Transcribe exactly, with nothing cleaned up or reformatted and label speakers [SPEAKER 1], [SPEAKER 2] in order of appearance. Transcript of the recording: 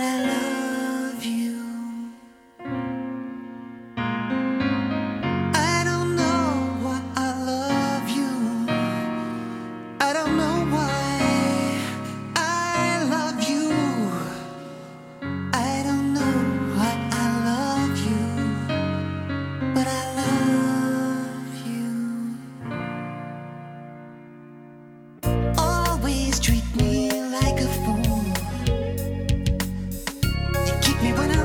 [SPEAKER 1] I love you. I don't know why I love you. I don't know why I love you. I don't know why I love you, but I love you. Always treat me like a fool. You keep me when I